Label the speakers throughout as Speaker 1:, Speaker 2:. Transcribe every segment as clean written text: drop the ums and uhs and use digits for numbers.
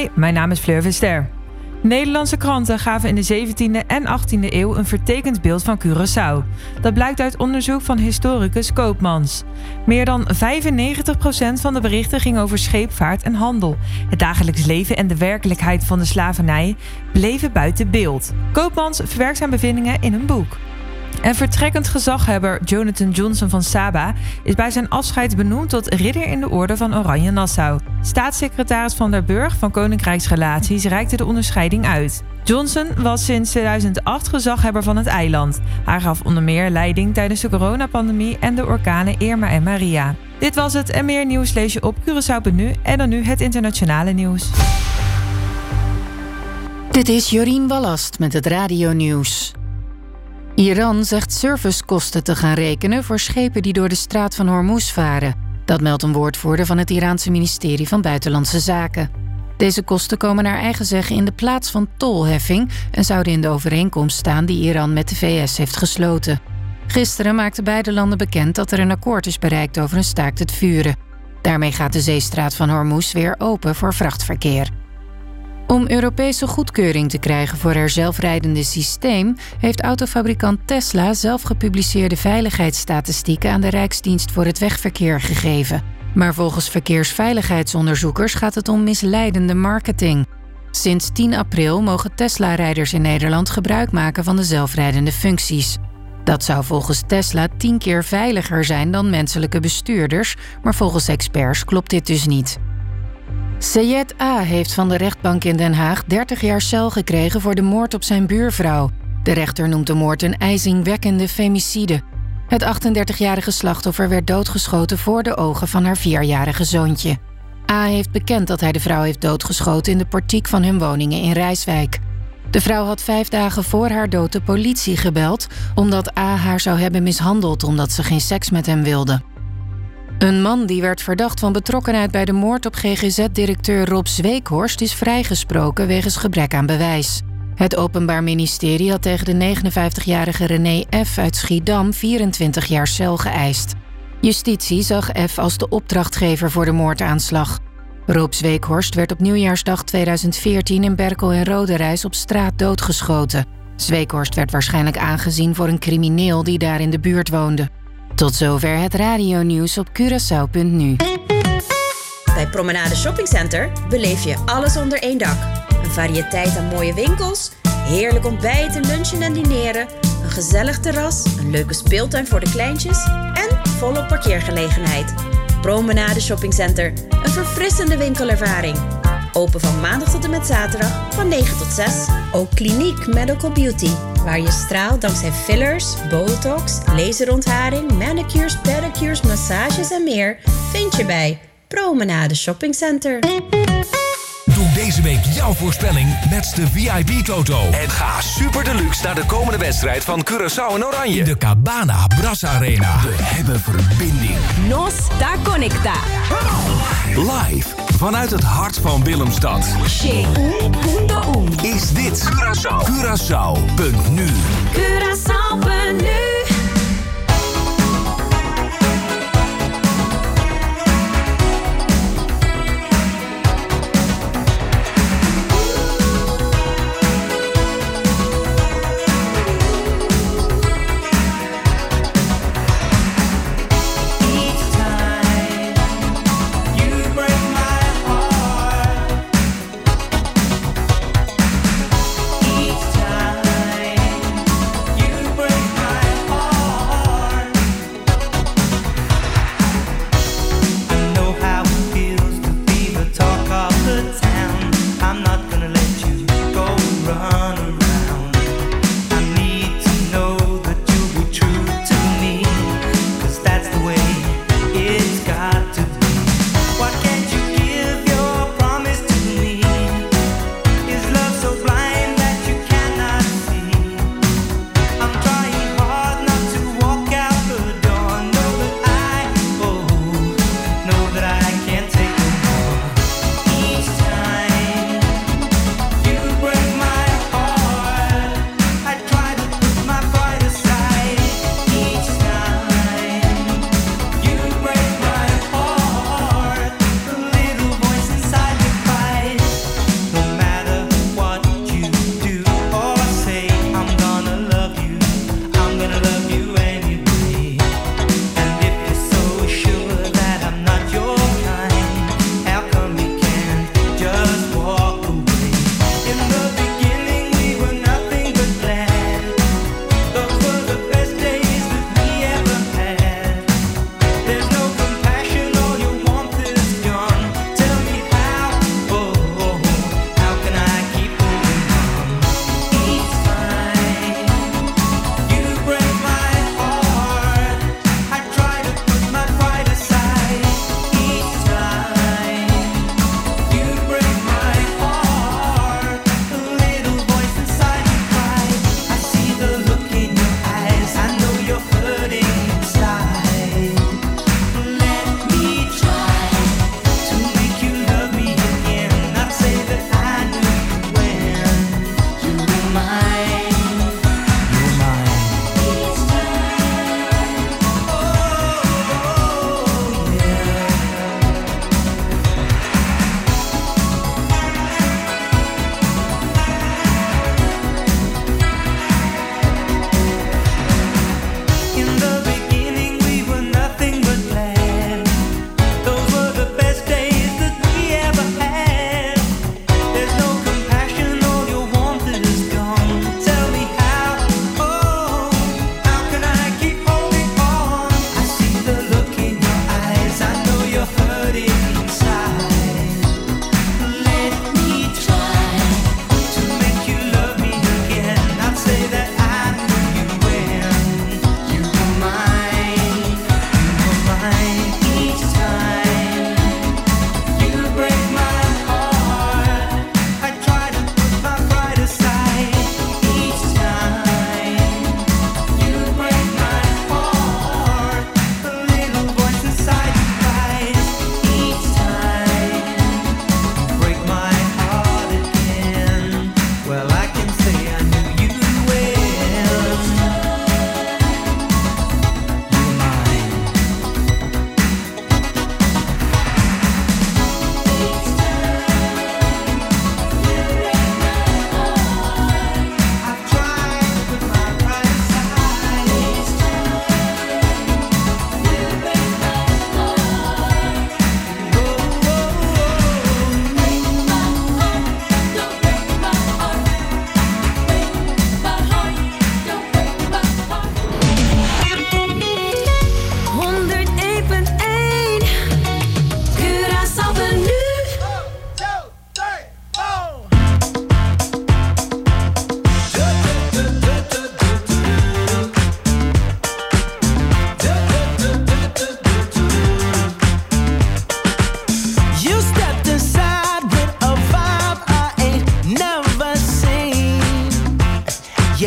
Speaker 1: Hi, mijn naam is Fleur Vester. Nederlandse kranten gaven in de 17e en 18e eeuw een vertekend beeld van Curaçao. Dat blijkt uit onderzoek van historicus Koopmans. Meer dan 95% van de berichten ging over scheepvaart en handel. Het dagelijks leven en de werkelijkheid van de slavernij bleven buiten beeld. Koopmans verwerkt zijn bevindingen in een boek. En vertrekkend gezaghebber Jonathan Johnson van Saba is bij zijn afscheid benoemd tot ridder in de orde van Oranje Nassau. Staatssecretaris Van der Burg van Koninkrijksrelaties reikte de onderscheiding uit. Johnson was sinds 2008 gezaghebber van het eiland. Hij gaf onder meer leiding tijdens de coronapandemie en de orkanen Irma en Maria. Dit was het en meer nieuws lees je op Curaçao.nu en dan nu het internationale nieuws.
Speaker 2: Dit is Jorien Wallast met het radionieuws. Iran zegt servicekosten te gaan rekenen voor schepen die door de straat van Hormuz varen. Dat meldt een woordvoerder van het Iraanse ministerie van Buitenlandse Zaken. Deze kosten komen naar eigen zeggen in de plaats van tolheffing en zouden in de overeenkomst staan die Iran met de VS heeft gesloten. Gisteren maakten beide landen bekend dat er een akkoord is bereikt over een staakt het vuren. Daarmee gaat de zeestraat van Hormuz weer open voor vrachtverkeer. Om Europese goedkeuring te krijgen voor haar zelfrijdende systeem heeft autofabrikant Tesla zelf gepubliceerde veiligheidsstatistieken aan de Rijksdienst voor het Wegverkeer gegeven. Maar volgens verkeersveiligheidsonderzoekers gaat het om misleidende marketing. Sinds 10 april mogen Tesla-rijders in Nederland gebruik maken van de zelfrijdende functies. Dat zou volgens Tesla 10 keer veiliger zijn dan menselijke bestuurders, maar volgens experts klopt dit dus niet. Sayed A. heeft van de rechtbank in Den Haag 30 jaar cel gekregen voor de moord op zijn buurvrouw. De rechter noemt de moord een ijzingwekkende femicide. Het 38-jarige slachtoffer werd doodgeschoten voor de ogen van haar 4-jarige zoontje. A. heeft bekend dat hij de vrouw heeft doodgeschoten in de portiek van hun woningen in Rijswijk. De vrouw had 5 dagen voor haar dood de politie gebeld, omdat A. haar zou hebben mishandeld omdat ze geen seks met hem wilde. Een man die werd verdacht van betrokkenheid bij de moord op GGZ-directeur Rob Zweekhorst is vrijgesproken wegens gebrek aan bewijs. Het Openbaar Ministerie had tegen de 59-jarige René F. uit Schiedam 24 jaar cel geëist. Justitie zag F. als de opdrachtgever voor de moordaanslag. Rob Zweekhorst werd op nieuwjaarsdag 2014 in Berkel en Roderijs op straat doodgeschoten. Zweekhorst werd waarschijnlijk aangezien voor een crimineel die daar in de buurt woonde. Tot zover het radionieuws op Curaçao.nu.
Speaker 3: Bij Promenade Shopping Center beleef je alles onder één dak. Een variëteit aan mooie winkels, heerlijk ontbijten, lunchen en dineren, een gezellig terras, een leuke speeltuin voor de kleintjes en volop parkeergelegenheid. Promenade Shopping Center, een verfrissende winkelervaring. Open van maandag tot en met zaterdag van 9 tot 6. Ook Kliniek Medical Beauty, waar je straalt dankzij fillers, botox, laserontharing, manicures, pedicures, massages en meer vind je bij Promenade Shopping Center.
Speaker 4: Doe deze week jouw voorspelling met de VIP-toto. En ga super deluxe naar de komende wedstrijd van Curaçao en Oranje. In de Cabana Bras Arena. We hebben verbinding.
Speaker 5: Nos está conecta.
Speaker 4: Live vanuit het hart van Willemstad. Is dit Curaçao. Curaçao.nu.
Speaker 5: Curaçao.nu.
Speaker 6: Each time you break my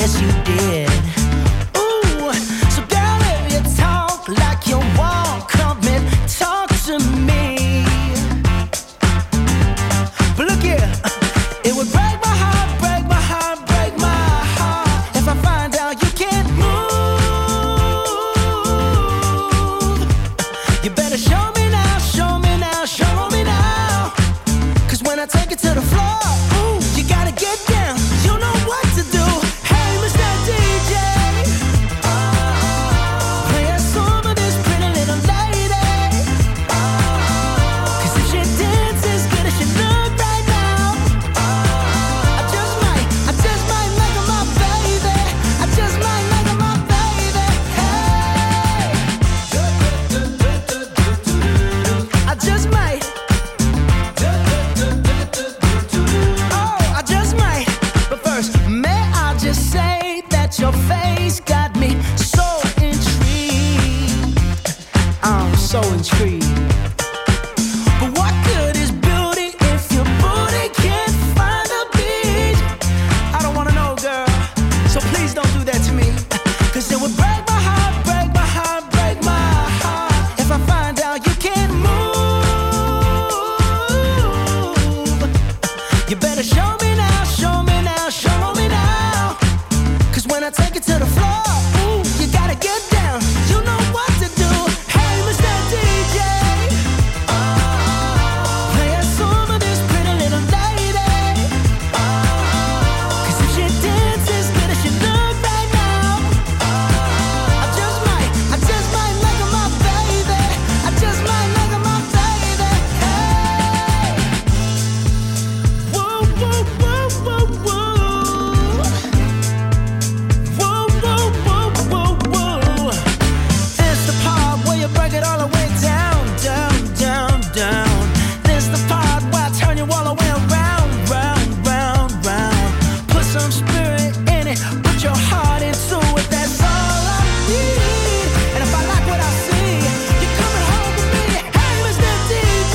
Speaker 6: yes you did. Ooh, so girl, if you talk like you walk, come and talk to me. But look here, it would break my heart, break my heart, break my heart if I find out you can't move. You better show me now, show me now, show me now. 'Cause when I take it to the floor, ooh, you gotta get down. You know what to do. Hey, Mr. DJ, play a song of this pretty little lady. 'Cause if she dances good as she look right now, I just might make her my baby. I just might make her my baby. Hey, I just might. Oh, I just might. But first, may I just say that your face got me so intrigued. I'm so intrigued. But what good is beauty if your booty can't find a beat? I don't wanna know, girl, so please don't do that to me. 'Cause it would break my heart, break my heart, break my heart if I find out you can't move. You better show me now, show me now, show me now. 'Cause when I take it to the floor, ooh, you gotta get down. You know what to do. Hey, Mr. DJ, play a song of this pretty little lady. 'Cause if she dances good as she look right now, I just might make her my baby. I just might make her my baby. Hey, whoa, whoa, whoa, whoa, whoa. Whoa, whoa, whoa, whoa, whoa. It's the part where you break it all the way down, down, down, down. This the part where I turn you all the way around, round, round, round. Put some spirit in it, put your heart into it. That's all I need. And if I like what I see, you're coming home with me. Hey, Mr. DJ,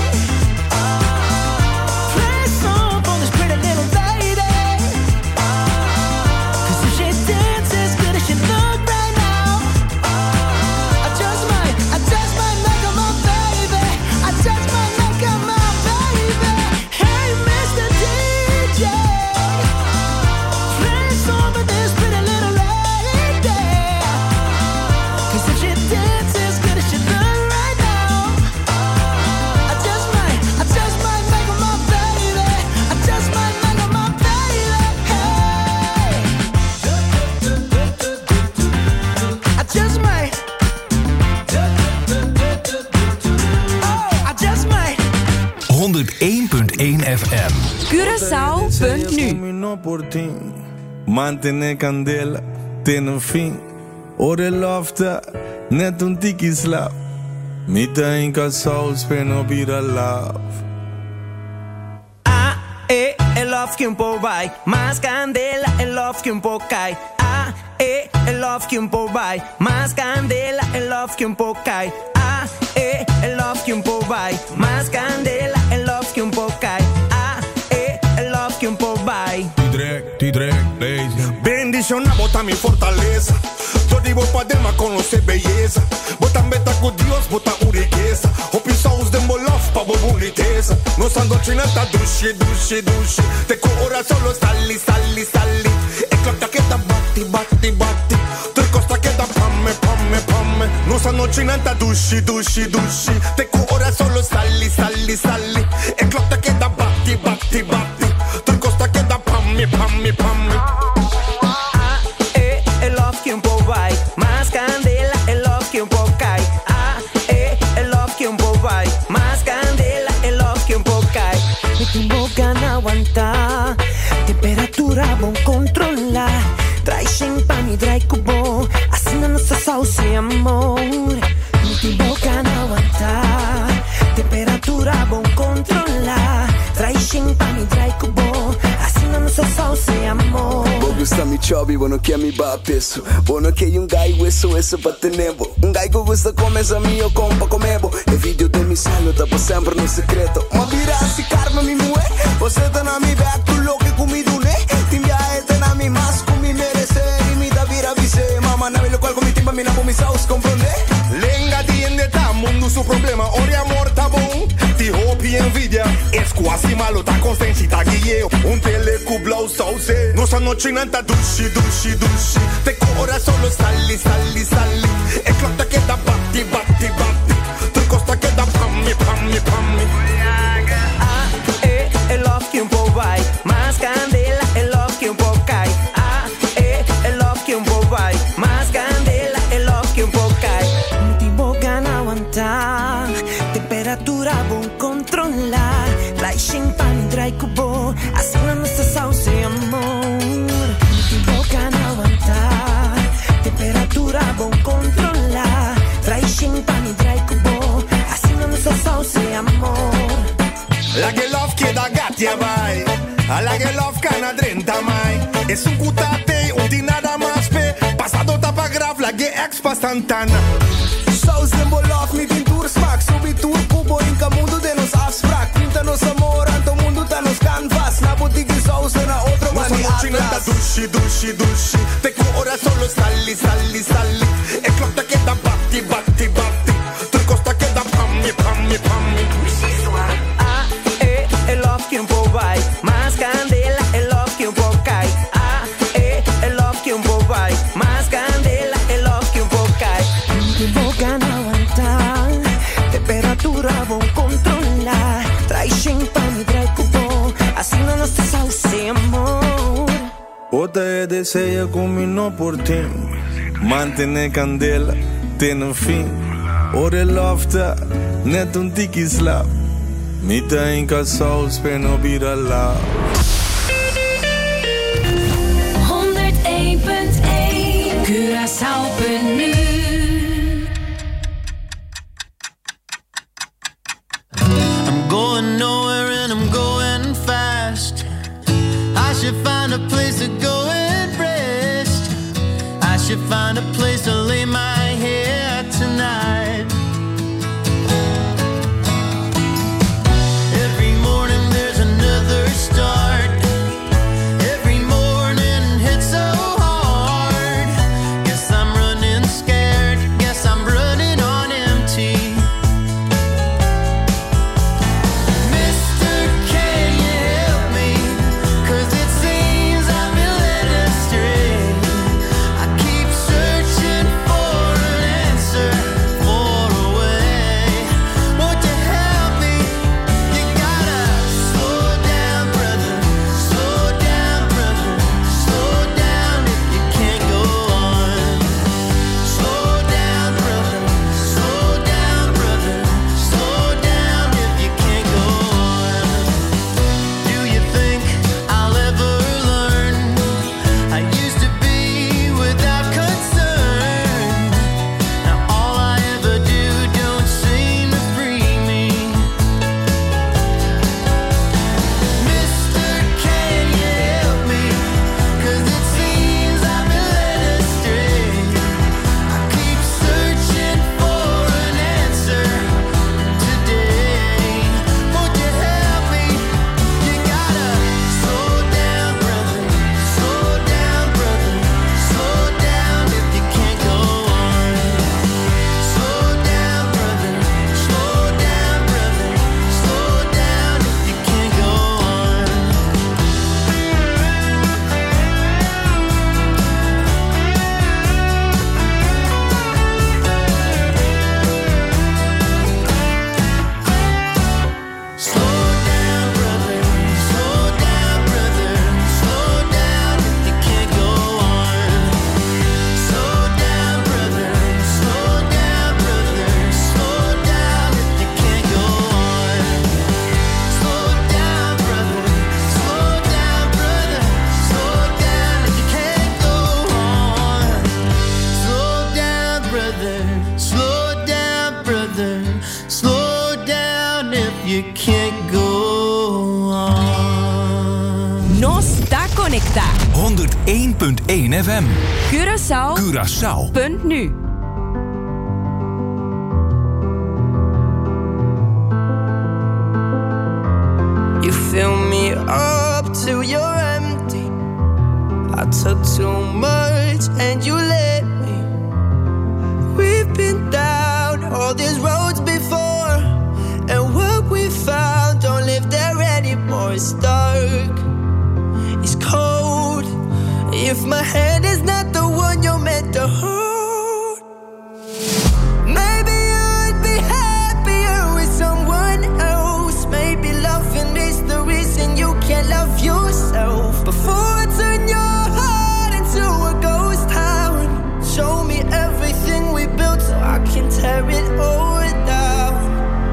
Speaker 6: play a song for this pretty little lady. 'Cause if she dances good as she look right now, I just might make her my baby. I just might make her my baby. Hey, Mr. DJ, play a song for this pretty little lady. 'Cause if she dances good as she look right now, I just might make her my baby. I just might make her my baby. Hey, I just might. Oh, I just might.
Speaker 4: 101.1 FM.
Speaker 5: Curaçao.nu.
Speaker 7: Terminou por ti. Mantener candela, ter no fim. Ore lofta, net tiki slap. Mita in Curaçao, spend no bira love.
Speaker 6: El love que un po' vai, más candela, el love que un po' cae. El love que un po' vai, más candela, el love que un po' cae. El love que un po' vai, más candela, el love que un po' cae. El love que un po' vai.
Speaker 7: T-Drag, lazy.
Speaker 8: Bendición a bota mi fortaleza. Todo digo pa' dema conocer belleza. Bota meta com Deus, bota riqueza. Opção de molof pa' boniteza. Nossa doutrina tá duche, duche, duche. Te coração lo sali, sali, sali. E clapta que tá bate, bate, bate. Tu costa que tá pamme, pamme, pamme. Nossa doutrina tá duche, duche, duche. Te coração lo sali, sali, sali. E clapta que tá bate, bate, bate. Tu costa que tá pamme, pamme, pamme.
Speaker 6: El love que un po' vai, más candela, el love que un po' cae. El love que un po' vai, más candela, el love que un po' cae. Me tengo ganas aguantar, temperatura bon controlar. Trai champagne, trai cubo, assim na nossa salsa e amor. Me tengo ganas aguantar, temperatura bon controlar. Trai champagne, trai cubo, assim na nossa salsa e amor.
Speaker 9: Gusta mi chubby, bueno que mi va peso. Bueno que hay un guy eso pa' tenerbo. Un guy que gusta comer a mio compa comebo. E video de mi salud tá sempre no secreto. Ma vira si karma mi mué. Você tá na mi back, tu louco comigo né. Tim ya tá na mi mas com mi merecer.
Speaker 8: su problema, ori amor tá bom. Ti hope e envidia, es quase malo, tá consciente, tá guieu. Telecublau sauce. Nossa noite não tá dushi. Te ora solo sali. E clotta che da batti. Tu costa che da pammi.
Speaker 6: E love che un po' vai, mas candela, e love che un po' cai. E love che un po' vai, mas candela, e love che un po' cai. Non ti bogan aguantar, temperatura bom controlar. Trai champagne, trai cubo, acima nossa salsa e amor. Non ti bogan aguantar, temperatura bom controlar. Trai champagne, trai cubo, acima nossa salsa e amor.
Speaker 8: La che love che da gatti vai, alla che love che na 30 mai. E su cutate un di nada más pe, pasado tapa graf la che ex pa Santana.
Speaker 9: Saus de bolof, niet in tour smaak. Subitur, cubo, inca mundo de nos afspraak. Pinta nos amor, anto mundo tá nos canvas. Na boutique saus na outro mani
Speaker 8: atlas. Nossa noite dushi. Te ora solo sali. E clotta che da batti. Tu costa che da pammi.
Speaker 6: E love che un po' vai, mas candela, e love che un po' cai. E love che un po' vai, mas candela, e love che un po' cai. Non ti vogliono aguantar, temperatura buon controllare. Trai champagne, trai cubo, assina nostra salsa e amor.
Speaker 7: Outra é deseja combinou por ti. Mantener candela, ter no fim. Ore lofta, net tiki slap. Mita inca saus per no bira la.
Speaker 10: 101.1 Curaçao.nu.
Speaker 11: I'm going nowhere and I'm going fast. I should find a place to go and rest. I should find a place to lay my head tonight. Every morning there's another start. Every morning hits so hard. Guess I'm running scared. Guess I'm running on empty. Mister, can you help me? 'Cause it seems I've been led astray. I keep searching for an answer, for a way. Won't you help me? You gotta slow down, brother. Slow down, brother. Slow down if you can't go on. Slow down, brother. Slow down, brother. Slow down if you can't go on. Do you think I'll ever learn? I used to be without concern. Now all I ever do don't seem to free me. Mister, can you help me? 'Cause it seems I've been led astray. I keep searching for an answer today. Won't you help me? You gotta slow down, brother. Slow down, brother. Slow down if you can't go on. Slow down, brother. Slow down, brother. Slow down if you can't go on. Slow down, brother. Slow down, brother. Slow down if you can't go on. Slow down, brother. Slow down, brother. Slow down if you can't go on. Slow down, brother. Slow down, brother. Slow down if you can't go on. Slow down, brother. Slow down, brother. Slow down if you can't go on.
Speaker 5: No está conecta.
Speaker 4: 101.1 FM.
Speaker 5: Curaçao.nu.
Speaker 6: You fill me up till you're empty. I took too much and you let me. We've been down all these roads before.
Speaker 11: it's dark, it's cold. If my hand is not the one you're meant to hold, maybe you'd be happier with someone else. Maybe loving is the reason you can't love yourself. Before I turn your heart into a ghost town, show me everything we built so I can tear it all down.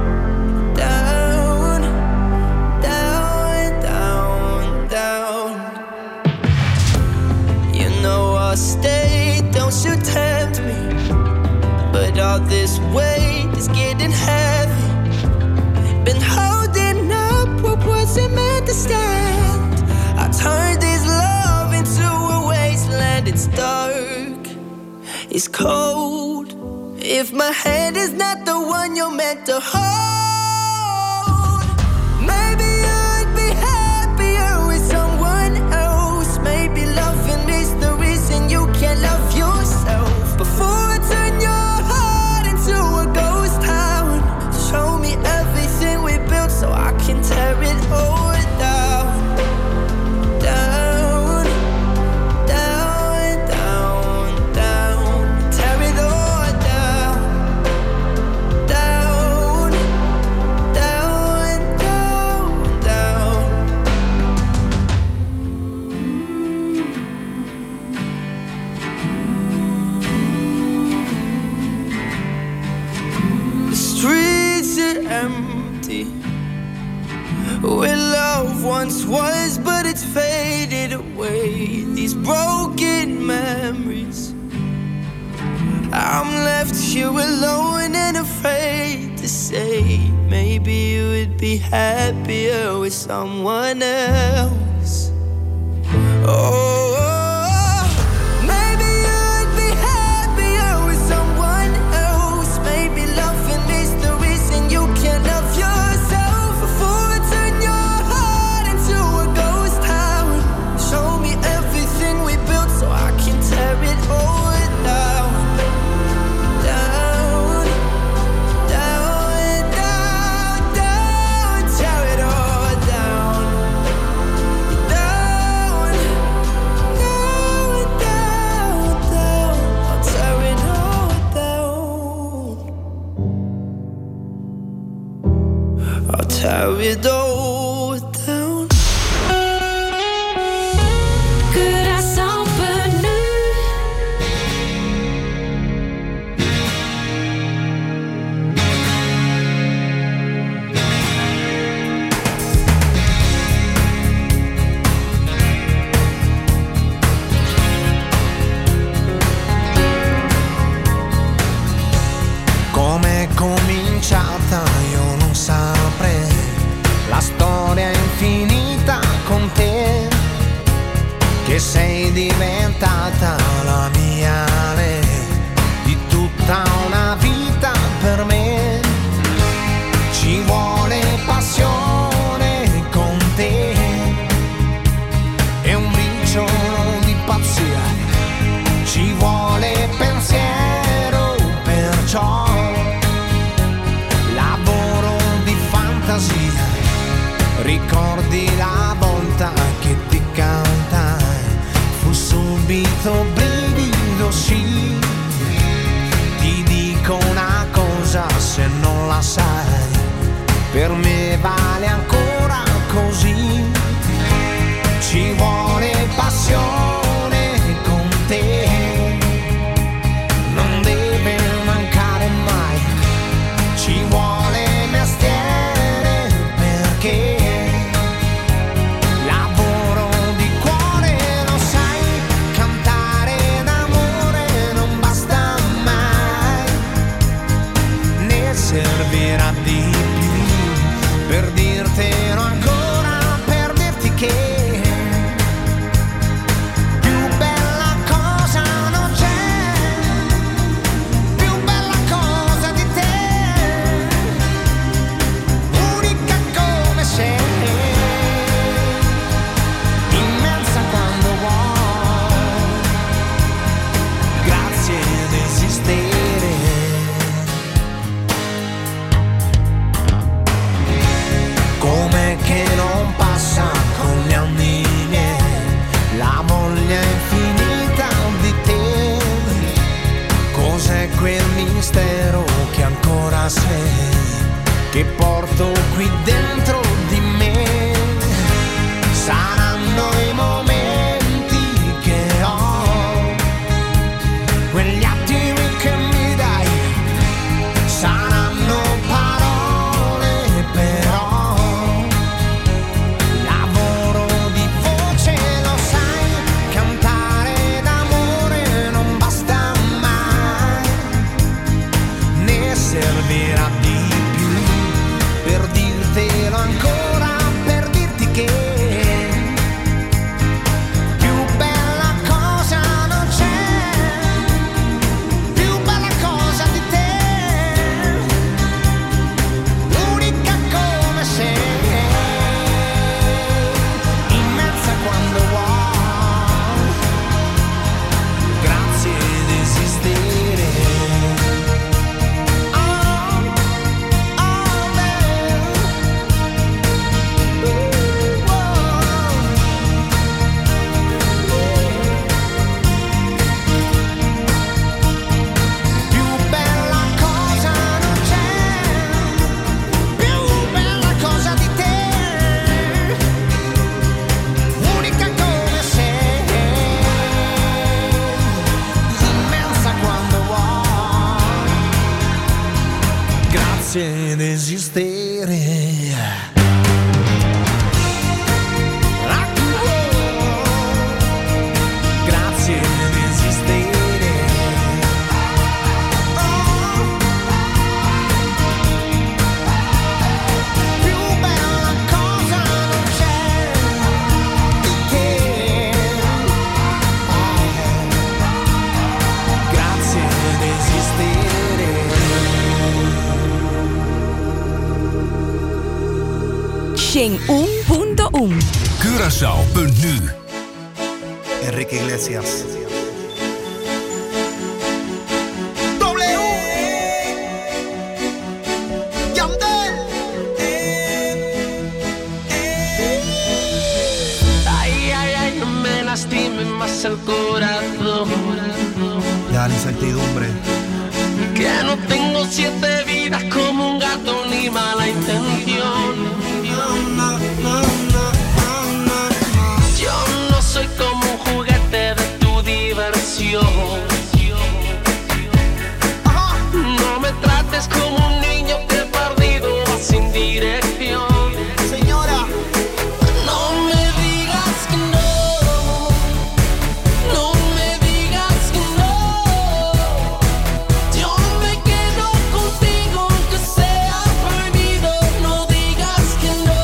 Speaker 11: Down, down, down, down. You know I'll stay, don't you tempt me, but all this weight is getting heavy. Been holding up what wasn't meant to stand. I turned this love into a wasteland. It's dark, it's cold. If my hand is not the one you're meant to hold, maybe you'd be happier with someone else. Maybe loving is the reason you can't love yourself. Before I turn your heart into a ghost town, show me everything we built so I can tear it all down. Down, down, down, down. Tear it all down. Down, down, down, down. The streets are empty, where love once was, but it's faded away. These broken memories, I'm left here alone and afraid to say, maybe you would be happier with someone else. Oh, maybe you'd be happier with someone else. Maybe loving is the reason you can't love yourself. Before I turn your heart into a ghost town, show me everything we built so I can tear it all down. Down, down, down, down. Tear it all down. Down, down, down, down. I'll tear it all down. I'll tear it all down.
Speaker 10: Curaçao nu.
Speaker 6: Com'è cominciata io non saprei, la storia è infinita con te, che sei diventata la mia lei, di tutta una vita per me. Ci vuole passione con te e un briciolo di pazzia, ci vuole pensiero, perciò lavoro di fantasia. Ricordi la volta che ti cantai, fu subito brivido, sì. Ti dico una cosa, se non la sai, per me vale ancora così. Ci vuole passione con te, non deve mancare mai. Ci vuole mestiere perché lavoro di cuore, lo sai, cantare d'amore non basta mai, ne servirà di più per dirti
Speaker 12: che porto qui dentro di me. Saranno i momenti che ho, quegli attimi che mi dai, saranno parole però. Lavoro di voce, lo sai, cantare d'amore non basta mai, ne servirà di più per dirtelo ancora, per dirti che più bella cosa non c'è, più bella cosa di te, unica come sei, immensa quando vuoi, grazie di esistere. Più bella cosa non c'è, più bella cosa di te, unica come sei, immensa quando vuoi, grazie di esistere. Grazie di esistere. Più bella cosa non c'è di te. Grazie di esistere.
Speaker 5: 101.1
Speaker 4: Curaçao.nu.
Speaker 13: Enrique Iglesias.
Speaker 12: Ay, ay, ay, no me lastimes más el corazón.
Speaker 13: Ya la incertidumbre.
Speaker 12: Que no tengo 7 vidas como un gato ni mala intención. Yo no soy como un juguete de tu diversión. No me trates como un niño que perdido va sin dirección. Señora, no me digas que no. No me digas que no. Yo me quedo contigo aunque sea prohibido. No digas que no.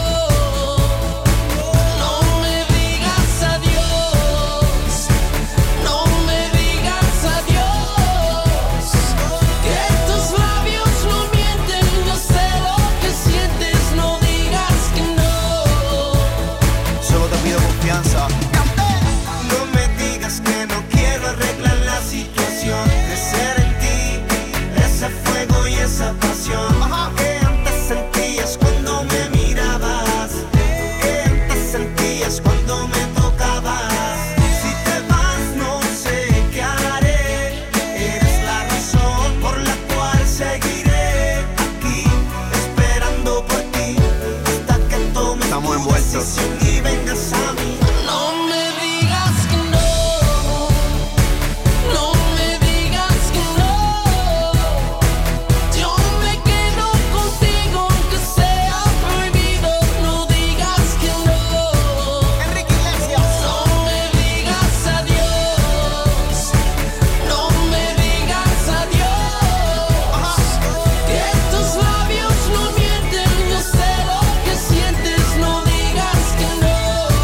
Speaker 12: No me digas adiós. No me digas adiós. Que tus labios no mienten. Yo sé lo que sientes. No digas que no.
Speaker 13: Solo te pido confianza.
Speaker 12: No me digas que no quiero arreglar la situación. Crecer en ti, ese fuego y esa pasión que antes sentías cuando me mirabas, que antes sentías cuando me tocabas. Si te vas no sé qué haré. Eres la razón por la cual seguiré aquí, esperando por ti hasta que tomes
Speaker 13: Estamos
Speaker 12: tu
Speaker 13: envueltos.
Speaker 12: decisión y vengas a mí. No me digas que no. No me digas que no. Yo me quedo contigo aunque sea prohibido. No digas que no. Enrique Iglesias. No me digas adiós. No me digas adiós. Que tus labios no mienten. Yo sé lo que sientes. No digas que no.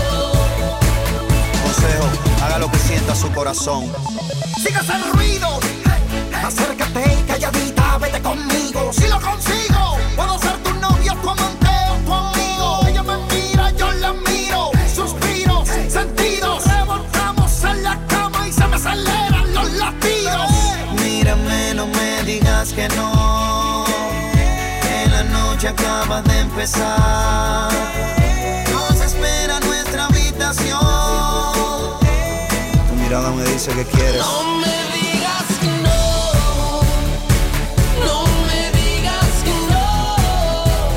Speaker 13: Consejo, haga lo que sienta su corazón.
Speaker 12: Sigas el ruido, acércate y calladita, vete conmigo. Si lo consigo, puedo ser tu novio, tu amante o tu amigo. Ella me mira, yo la miro, suspiros, sentidos. Revolcamos en la cama y se me aceleran los latidos.
Speaker 13: Mírame, no me digas que no. Que la noche acaba de empezar. Nos espera nuestra habitación. Tu mirada me dice que quieres.
Speaker 12: No me digas que no. No me digas que no.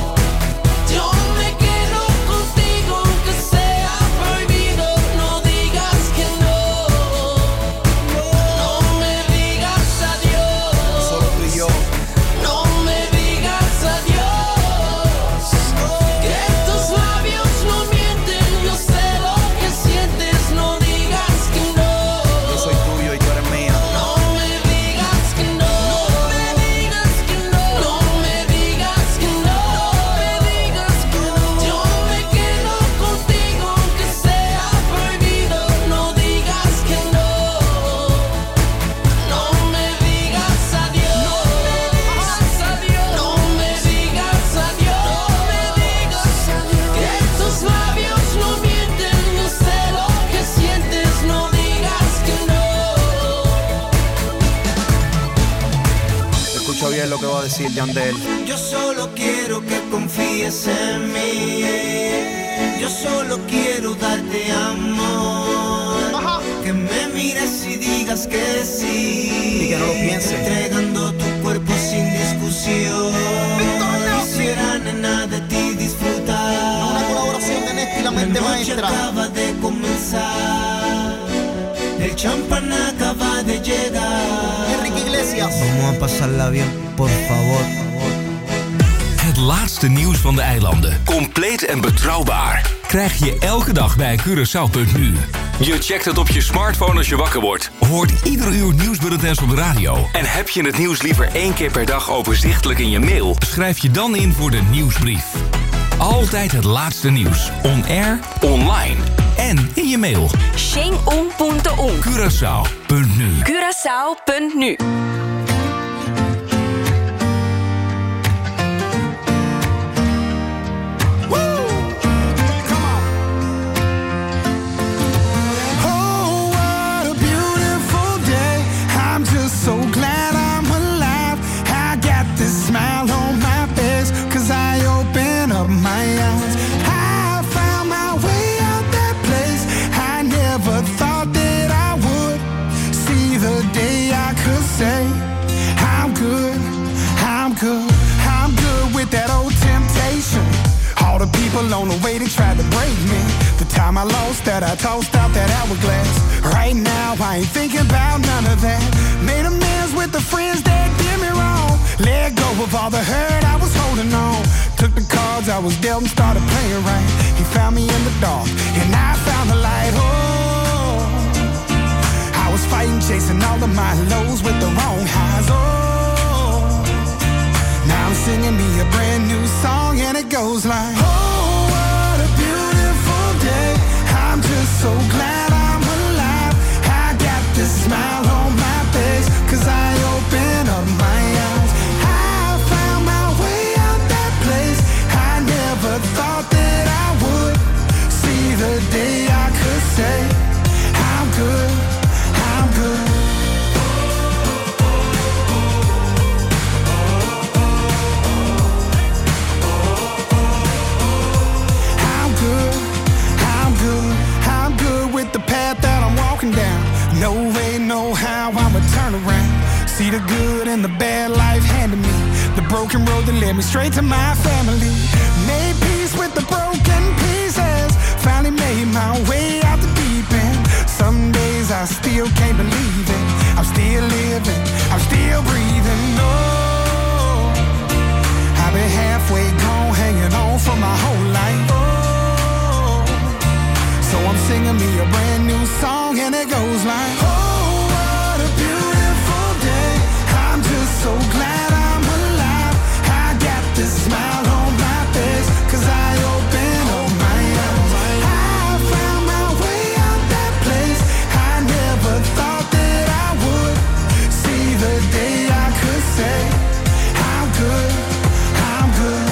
Speaker 14: es lo que va a decir Yandel.
Speaker 12: Yo solo quiero que confíes en mí. Yo solo quiero darte amor. Que me mires y digas que sí.
Speaker 14: Y que no lo pienses.
Speaker 12: Entregando tu cuerpo sin discusión. Quisiera, nena, de ti disfrutar.
Speaker 14: Una colaboración de Nesti y la mente maestra.
Speaker 12: La noche acaba de comenzar. El champán acaba de llegar.
Speaker 14: Enrique Iglesias.
Speaker 12: Vamos a pasarla bien, por favor.
Speaker 4: Het laatste nieuws van de eilanden. Compleet en betrouwbaar. Krijg je elke dag bij Curaçao.nu. Je checkt het op je smartphone als je wakker wordt. Hoort ieder uur nieuwsbulletins op de radio. En heb je het nieuws liever 1 keer per dag overzichtelijk in je mail? Schrijf je dan in voor de nieuwsbrief. Altijd het laatste nieuws. On air, online en in je mail.
Speaker 5: Xing1.1
Speaker 4: Curaçao.nu
Speaker 5: Curaçao.nu
Speaker 15: So glad I'm alive. I got this smile on my face, 'cause I open up my eyes. I found my way out that place. I never thought that I would see the day I could say I'm good, I'm good, I'm good with that old temptation. All the people on the way, they tried to break me. The time I lost that, I tossed out that hourglass. Right now, I ain't thinking about none of that. Made amends with the friends that did me wrong. Let go of all the hurt I was holding on. Took the cards I was dealt and started playing right. He found me in the dark, and I found the light. Oh, I was fighting, chasing all of my lows with the wrong highs. Oh, now I'm singing me a brand new song, and it goes like, oh, what a beautiful day. I'm just so glad I'm alive. I got this smile on my face, 'cause I open up my eyes. I found my way out that place. I never thought that I would see the day I could say I'm good, I'm good. No way, no how, I'ma turn around. See the good and the bad life handed me. The broken road that led me straight to my family. Made peace with the broken pieces. Finally made my way out the deep end. Some days I still can't believe it. I'm still living, I'm still breathing. Oh, I've been halfway gone, hanging on for my whole life. Oh, so I'm singing me a brand new song, and it goes like, oh, what a beautiful day. I'm just so glad I'm alive. I got this smile on my face, 'cause I open up my eyes. I found my way out that place. I never thought that I would see the day I could say I'm good, I'm good.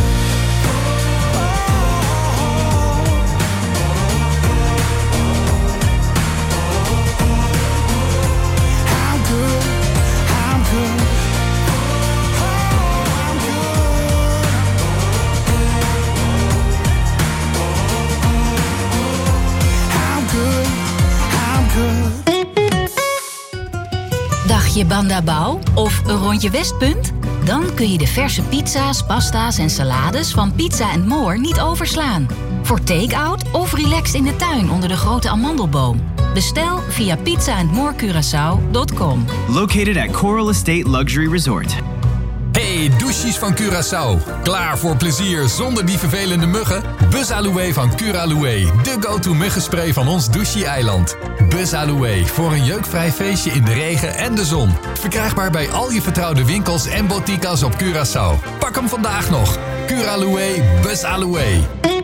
Speaker 2: Dagje Bandabau of een rondje Westpunt? Dan kun je de verse pizza's, pasta's en salades van Pizza & More niet overslaan. Voor take-out of relax in de tuin onder de grote amandelboom. Bestel via pizzaandmorecuraçao.com.
Speaker 16: Located at Coral Estate Luxury Resort.
Speaker 17: Hey, douches van Curaçao. Klaar voor plezier zonder die vervelende muggen? Buzz Aloe van Curaloué. De go-to muggenspray van ons douche-eiland. Buzz Aloe voor een jeukvrij feestje in de regen en de zon. Verkrijgbaar bij al je vertrouwde winkels en boutiques op Curaçao. Pak hem vandaag nog. Curaloué, Buzz Aloe.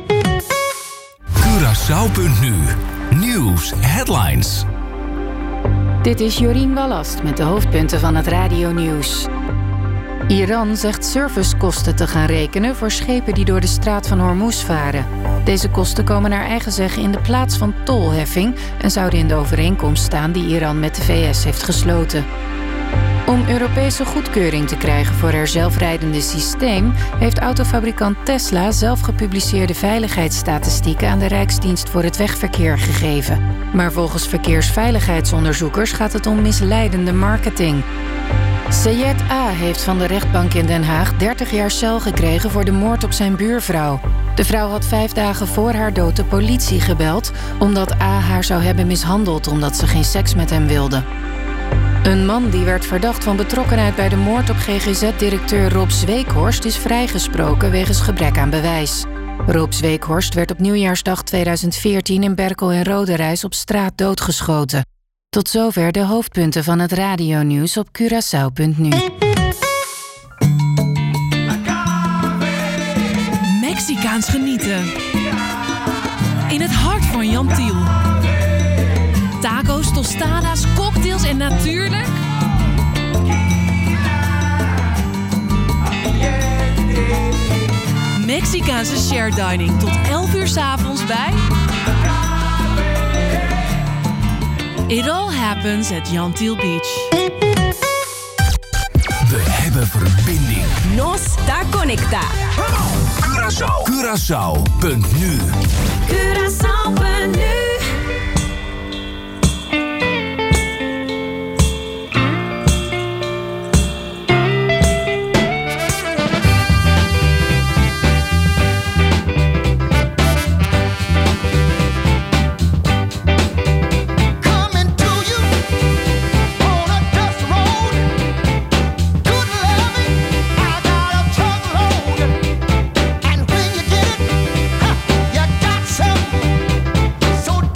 Speaker 4: Curaçao.nu. Nieuws headlines.
Speaker 2: Dit is Jorien Wallast met de hoofdpunten van het radionieuws. Iran zegt servicekosten te gaan rekenen voor schepen die door de straat van Hormuz varen. Deze kosten komen naar eigen zeggen in de plaats van tolheffing en zouden in de overeenkomst staan die Iran met de VS heeft gesloten. Om Europese goedkeuring te krijgen voor haar zelfrijdende systeem heeft autofabrikant Tesla zelf gepubliceerde veiligheidsstatistieken aan de Rijksdienst voor het Wegverkeer gegeven. Maar volgens verkeersveiligheidsonderzoekers gaat het om misleidende marketing. Seyed A. heeft van de rechtbank in Den Haag 30 jaar cel gekregen voor de moord op zijn buurvrouw. De vrouw had 5 dagen voor haar dood de politie gebeld omdat A. haar zou hebben mishandeld omdat ze geen seks met hem wilde. Een man die werd verdacht van betrokkenheid bij de moord op GGZ-directeur Rob Zweekhorst is vrijgesproken wegens gebrek aan bewijs. Rob Zweekhorst werd op nieuwjaarsdag 2014 in Berkel en Roderijs op straat doodgeschoten. Tot zover de hoofdpunten van het radionieuws op Curaçao.nu.
Speaker 18: Mexicaans genieten. In het hart van Jan Tiel. Taco's, tostadas, cocktails en natuurlijk... Mexicaanse shared dining tot 11 uur 's avonds bij... It all happens at Jan Tiel Beach.
Speaker 4: We hebben verbinding.
Speaker 5: Nos da conecta.
Speaker 4: Curaçao. Curaçao.nu.
Speaker 10: Curaçao.nu.
Speaker 11: So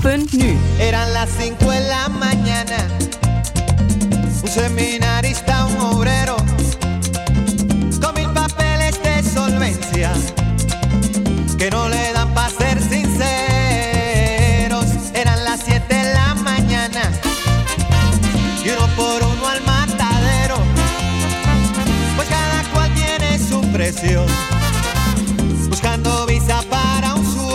Speaker 5: Curaçao.nu.
Speaker 12: Eran las 5 de la mañana. Un seminarista, un obrero, con 1000 papeles de solvencia que no le dan para ser sinceros. Eran las 7 de la mañana y uno por uno al matadero, pues cada cual tiene su precio, buscando visa para un sueño.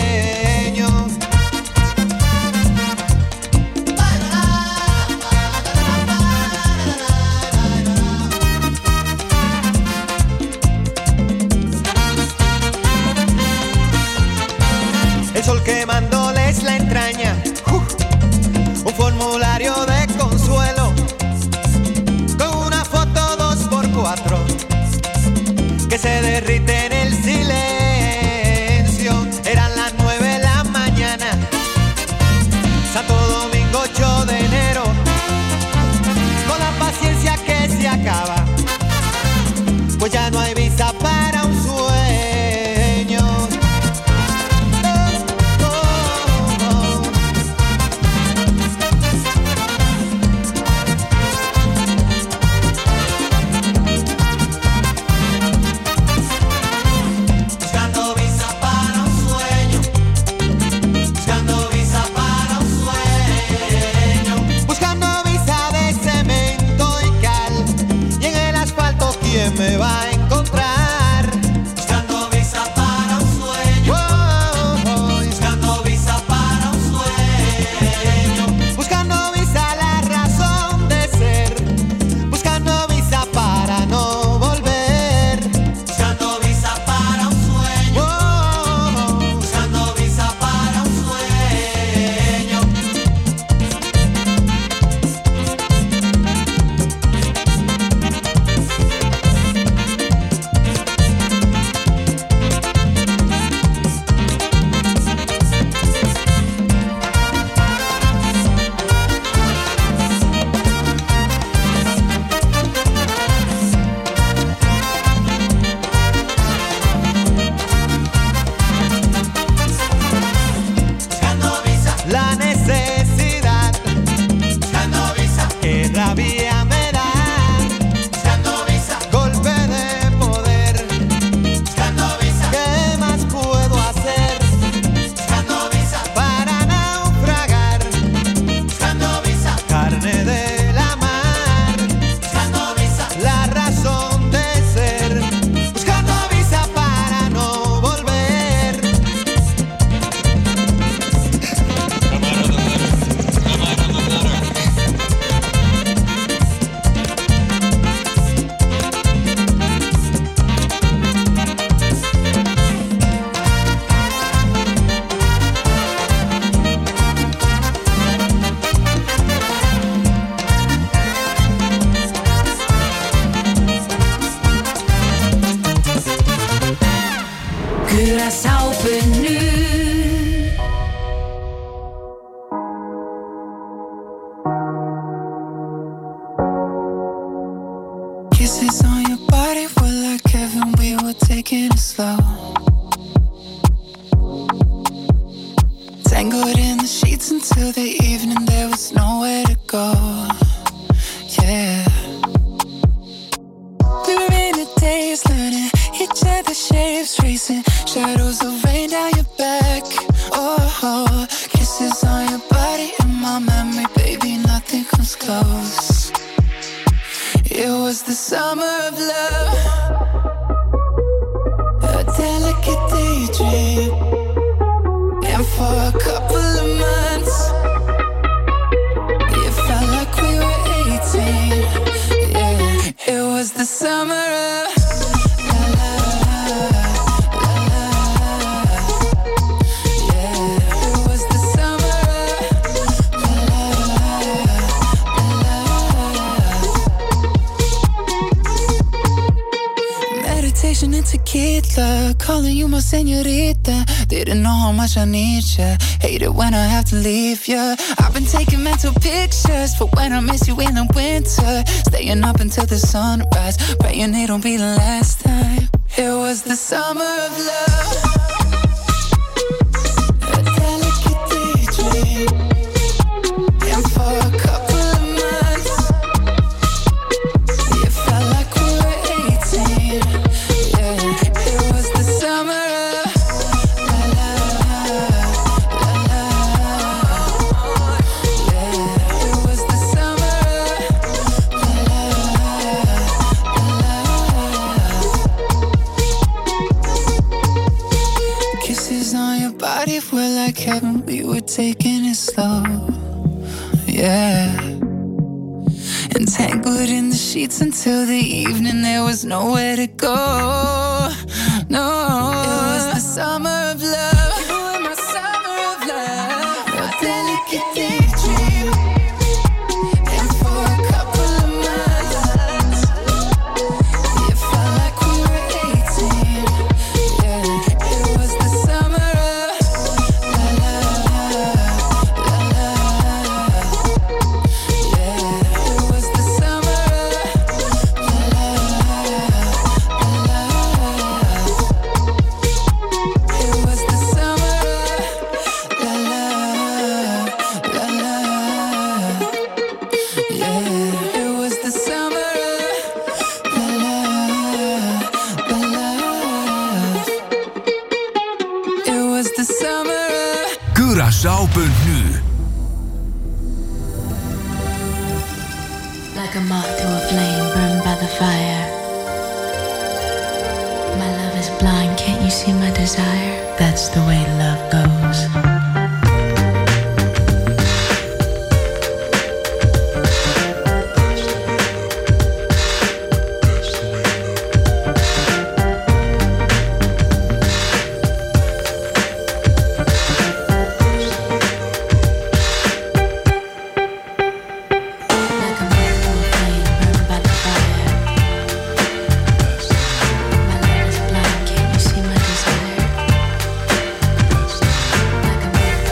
Speaker 12: El sol quemándoles la entraña, un formulario de consuelo con una foto 2x4 que se derrite en el silencio. Eran las 9 de la mañana, Santo Domingo 8 de enero, con la paciencia que se acaba, pues ya no hay visa para un sueño. Me va a encontrar buscando visa para un sueño, buscando visa para un sueño, buscando visa la razón de ser, buscando visa para no volver, buscando visa para un sueño, buscando visa para un sueño. La necesidad, buscando visa, que rabia me da, buscando visa, golpe de poder, buscando visa, ¿qué más puedo hacer? Buscando visa, para naufragar, buscando visa, carne de la mar, buscando visa, la razón de ser, buscando visa para no volver.
Speaker 10: Curaçao.nu.
Speaker 15: Kisses on your body were like heaven, we were taking it slow. Tangled in the sheets until the evening, there was nowhere to go. Yeah. We were in a daze, learning each other's shapes, tracing shadows of rain down your back. Oh, kisses on your body in my memory, baby, nothing comes close. It was the summer of love, a delicate daydream, and for a couple of months, it felt like we were 18. Yeah, it was the summer of and tequila, calling you my señorita. Didn't know how much I need ya. Hate it when I have to leave ya. I've been taking mental pictures for when I miss you in the winter. Staying up until the sunrise, praying it'll be the last time. It was the summer of love, a delicate daydream.
Speaker 19: like heaven, we were taking it slow. Yeah. Entangled in the sheets until the evening, there was nowhere to go. No, it was the summer of love. You were my summer of love. Your delicate daydream. And for a couple of months, it felt like we were 18. Yeah, it was the summer of la la la la. Yeah, it was the summer of la la la la. It was the summer of la la la la. Yeah, it was the summer of la la la la. It was the summer of
Speaker 4: Curaçao.nu.
Speaker 10: Like a moth to a flame burned by the fire. My love is blind, can't you see my desire? That's the way love goes. Like a moth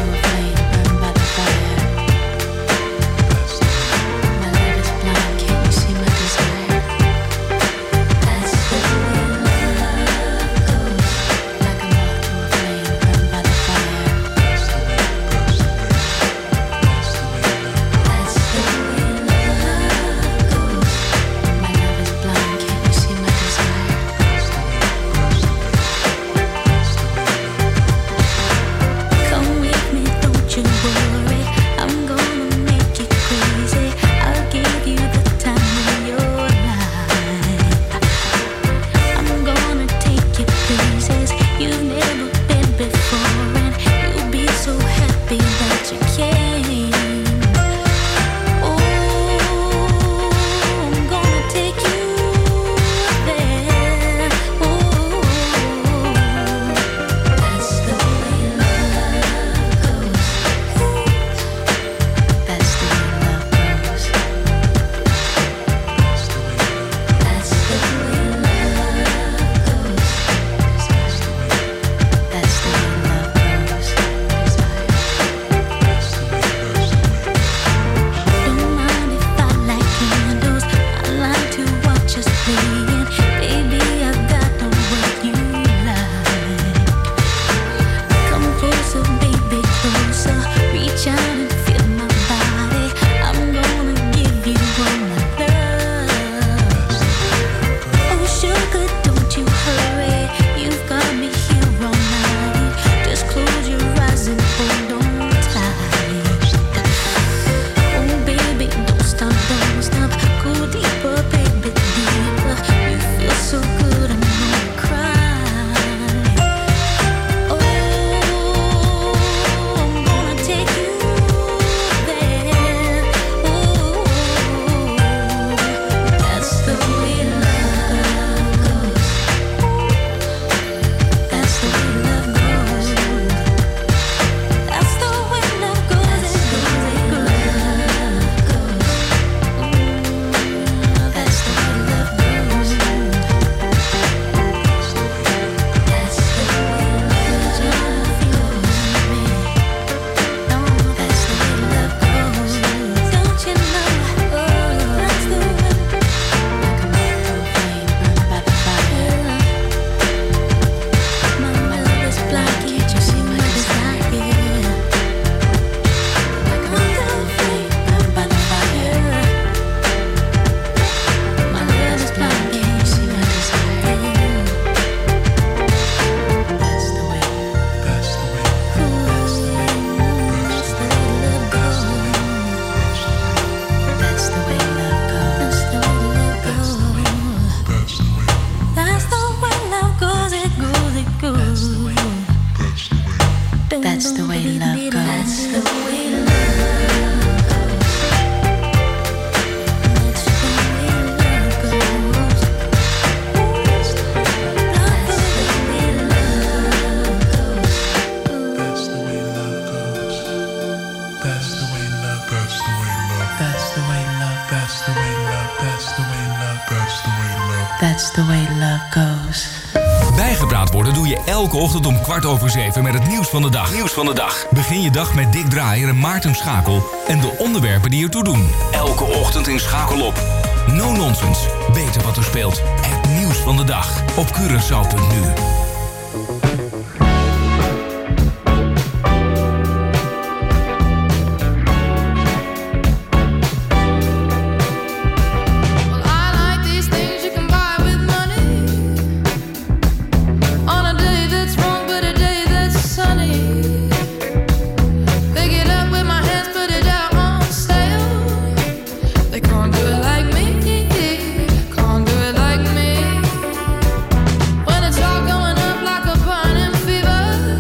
Speaker 4: bijgepraat worden doe je elke ochtend om 6:15 met het nieuws van de dag. Begin je dag met Dick Draaier en Maarten Schakel en de onderwerpen die ertoe doen. Elke ochtend in Schakel op. No nonsense. Weten wat er speelt. Het nieuws van de dag op Curaçao.nu.
Speaker 19: When it's all going up like a burning fever,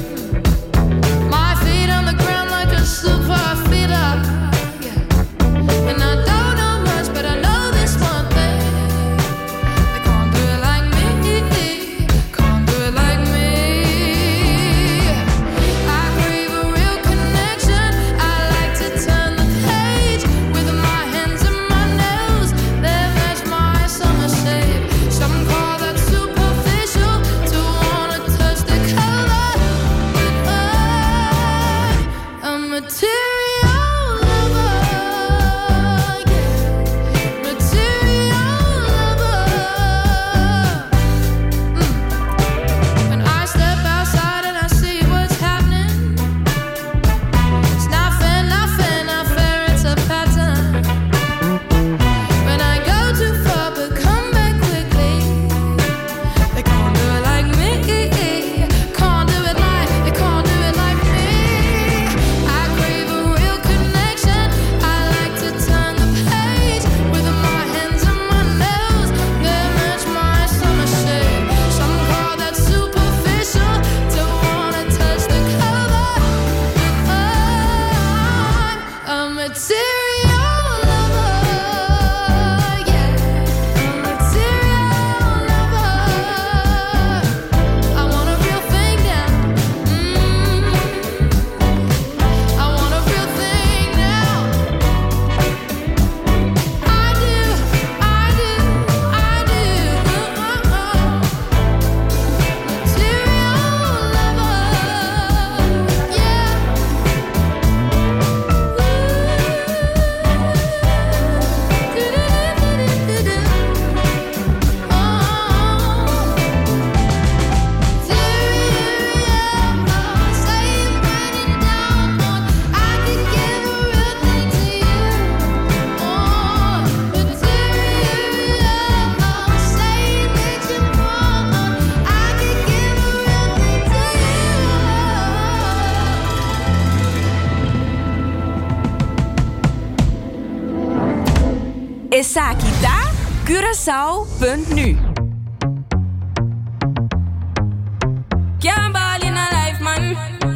Speaker 5: Esakita, Curaçao.nu. Can't ball in a life, man.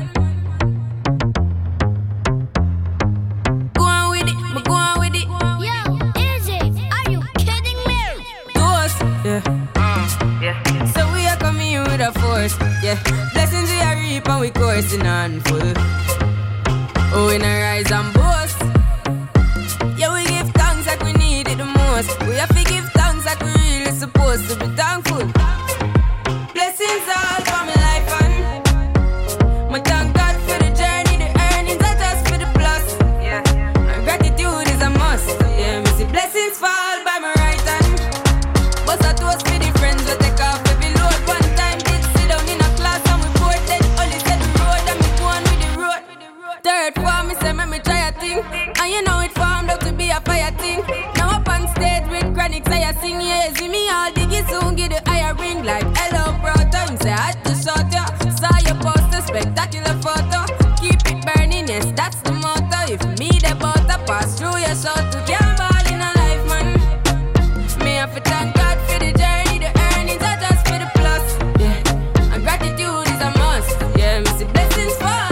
Speaker 5: Go on with it, but go on with it.
Speaker 20: Yo, Izzy, are you kidding me?
Speaker 5: Ghost, yeah. So we are coming in with a force, yeah. Blessings we are reap and we coursing on full. Oh, we not rise and boast. Yeah, we give thanks like we need it the most. We have to give thanks like we really supposed to be thankful. Blessings all for my life and my thank God for the journey, the earnings are just for the plus. Yeah, and gratitude is a must. Yeah, me see blessings fall by my right hand. But I toast for the friends we take off every load. One time did sit down in a class and we bored then only said the road and me go on with the road. Third form, me say me try a thing, and you know it formed up to be a fire thing. Now up on stage with chronics I sing, yeah, see me all diggy soon get the higher ring like hello brother. Him say I had to shot ya, saw your poster, spectacular photo. Keep it burning, yes that's the motto. If me the butter pass through your soul to can't ball in a life man. Me have to thank God for the journey, the earnings are just for the plus. Yeah, and gratitude is a must. Yeah, me see blessings fall.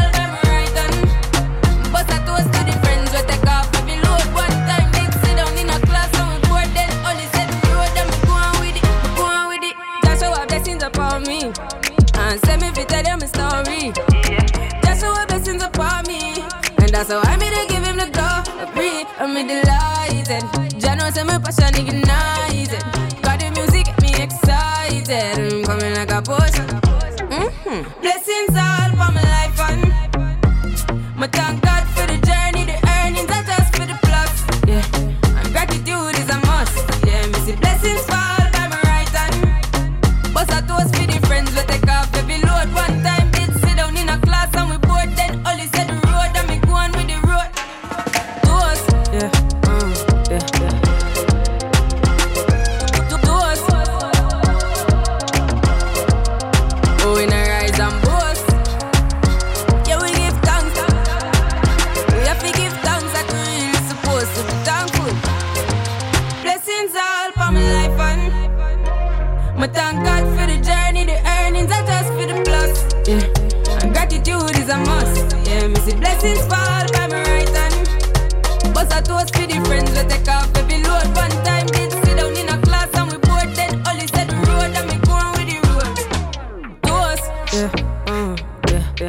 Speaker 5: Me and send me to tell you my story. That's how blessings upon me, and that's how I made to give him the glory. I'm delighted. Jah knows say my passion ignited. Got the music get me excited. I'm coming like a push. Blessings all for my life and my thank God for the journey, the earnings are just for the plus. Yeah, and gratitude is a must. Yeah, me see blessings fall by my right hand. But I toast for the friends we take off every load. One time did sit down in a class and we bored. Then Ollie said the road and me go on with the road. Toast, yeah, yeah, yeah. Toast. Oh, in a rise and boast. Yeah, we give thanks. We have to give thanks like we really supposed to be thankful. Blessings all for my life and my thank God for the journey, the earnings are just for the plus. Yeah, and gratitude is a must. Yeah, me see blessings fall by my right hand. But I toast for the friends we take off every load. One time did sit down in a class and we bored. Then Ollie said the road and me go on with the road. Toast, yeah, yeah,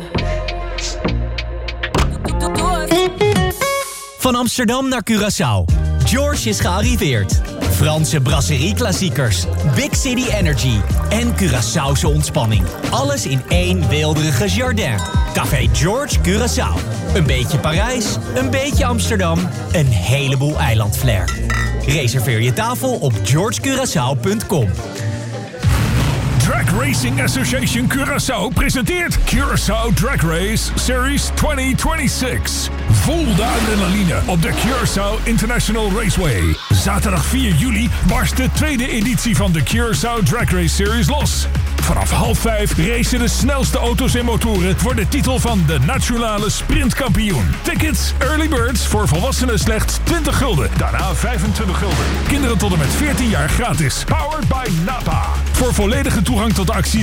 Speaker 5: yeah.
Speaker 21: Van Amsterdam naar Curaçao. George is gearriveerd. Franse brasserie-klassiekers, Big City Energy en Curaçaose ontspanning. Alles in één weelderige jardin. Café George Curaçao. Een beetje Parijs, een beetje Amsterdam, een heleboel eilandflair. Reserveer je tafel op georgecuraçao.com.
Speaker 22: Drag Racing Association Curaçao presenteert Curaçao Drag Race Series 2026. Voel de adrenaline op de Curaçao International Raceway. Zaterdag 4 juli barst de tweede editie van de Curaçao Drag Race Series los. Vanaf 4:30 racen de snelste auto's en motoren voor de titel van de nationale sprintkampioen. Tickets, early birds voor volwassenen slechts 20 gulden. Daarna 25 gulden. Kinderen tot en met 14 jaar gratis. Powered by Napa. Voor volledige toegang tot de acties